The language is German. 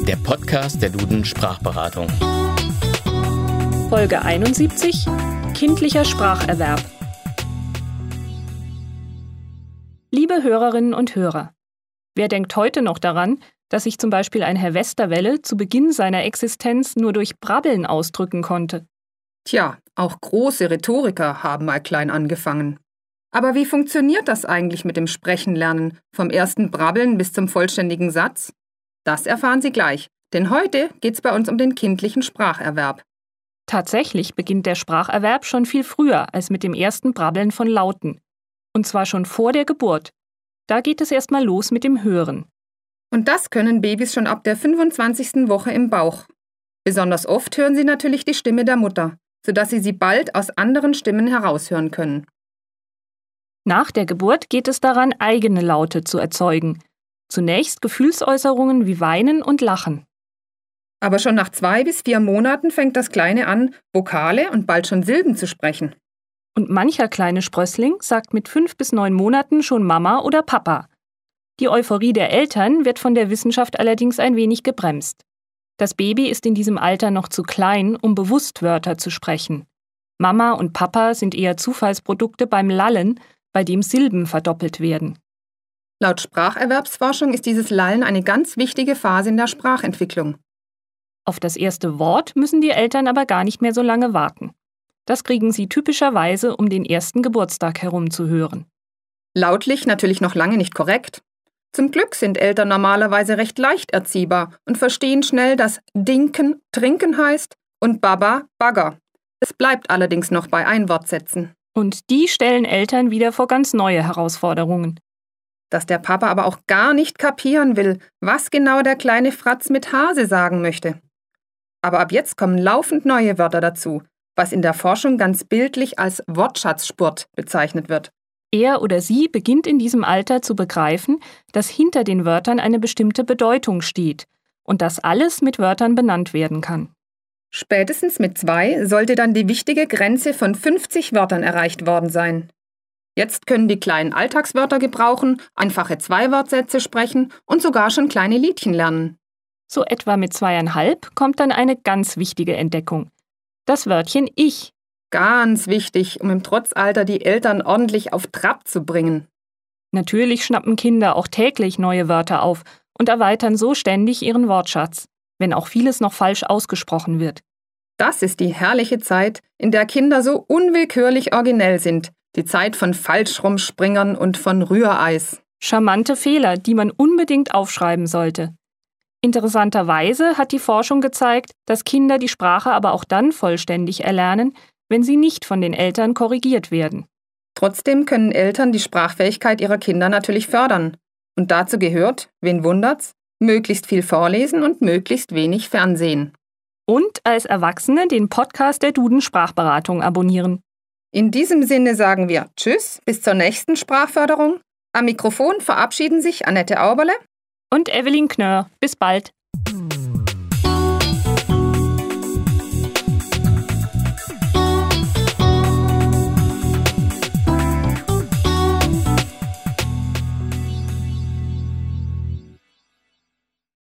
der Podcast der Duden Sprachberatung. Folge 71: Kindlicher Spracherwerb. Liebe Hörerinnen und Hörer, wer denkt heute noch daran, dass sich zum Beispiel ein Herr Westerwelle zu Beginn seiner Existenz nur durch Brabbeln ausdrücken konnte? Tja, auch große Rhetoriker haben mal klein angefangen. Aber wie funktioniert das eigentlich mit dem Sprechenlernen, vom ersten Brabbeln bis zum vollständigen Satz? Das erfahren Sie gleich, denn heute geht's bei uns um den kindlichen Spracherwerb. Tatsächlich beginnt der Spracherwerb schon viel früher als mit dem ersten Brabbeln von Lauten. Und zwar schon vor der Geburt. Da geht es erstmal los mit dem Hören. Und das können Babys schon ab der 25. Woche im Bauch. Besonders oft hören sie natürlich die Stimme der Mutter, sodass sie bald aus anderen Stimmen heraushören können. Nach der Geburt geht es daran, eigene Laute zu erzeugen. Zunächst Gefühlsäußerungen wie Weinen und Lachen. Aber schon nach 2 bis 4 Monaten fängt das Kleine an, Vokale und bald schon Silben zu sprechen. Und mancher kleine Sprössling sagt mit 5 bis 9 Monaten schon Mama oder Papa. Die Euphorie der Eltern wird von der Wissenschaft allerdings ein wenig gebremst. Das Baby ist in diesem Alter noch zu klein, um bewusst Wörter zu sprechen. Mama und Papa sind eher Zufallsprodukte beim Lallen, bei dem Silben verdoppelt werden. Laut Spracherwerbsforschung ist dieses Lallen eine ganz wichtige Phase in der Sprachentwicklung. Auf das erste Wort müssen die Eltern aber gar nicht mehr so lange warten. Das kriegen sie typischerweise um den ersten Geburtstag herum zu hören. Lautlich natürlich noch lange nicht korrekt. Zum Glück sind Eltern normalerweise recht leicht erziehbar und verstehen schnell, dass Dinken trinken heißt und Baba Bagger. Es bleibt allerdings noch bei Einwortsätzen. Und die stellen Eltern wieder vor ganz neue Herausforderungen. Dass der Papa aber auch gar nicht kapieren will, was genau der kleine Fratz mit Hase sagen möchte. Aber ab jetzt kommen laufend neue Wörter dazu, was in der Forschung ganz bildlich als Wortschatzspurt bezeichnet wird. Er oder sie beginnt in diesem Alter zu begreifen, dass hinter den Wörtern eine bestimmte Bedeutung steht und dass alles mit Wörtern benannt werden kann. Spätestens mit 2 sollte dann die wichtige Grenze von 50 Wörtern erreicht worden sein. Jetzt können die kleinen Alltagswörter gebrauchen, einfache 2-Wortsätze sprechen und sogar schon kleine Liedchen lernen. So etwa mit 2,5 kommt dann eine ganz wichtige Entdeckung. Das Wörtchen Ich. Ganz wichtig, um im Trotzalter die Eltern ordentlich auf Trab zu bringen. Natürlich schnappen Kinder auch täglich neue Wörter auf und erweitern so ständig ihren Wortschatz, wenn auch vieles noch falsch ausgesprochen wird. Das ist die herrliche Zeit, in der Kinder so unwillkürlich originell sind. Die Zeit von Falschrumspringern und von Rühreis. Charmante Fehler, die man unbedingt aufschreiben sollte. Interessanterweise hat die Forschung gezeigt, dass Kinder die Sprache aber auch dann vollständig erlernen, wenn sie nicht von den Eltern korrigiert werden. Trotzdem können Eltern die Sprachfähigkeit ihrer Kinder natürlich fördern. Und dazu gehört, wen wundert's, möglichst viel vorlesen und möglichst wenig Fernsehen. Und als Erwachsene den Podcast der Duden Sprachberatung abonnieren. In diesem Sinne sagen wir Tschüss, bis zur nächsten Sprachförderung. Am Mikrofon verabschieden sich Annette Auberle und Evelyn Knörr. Bis bald.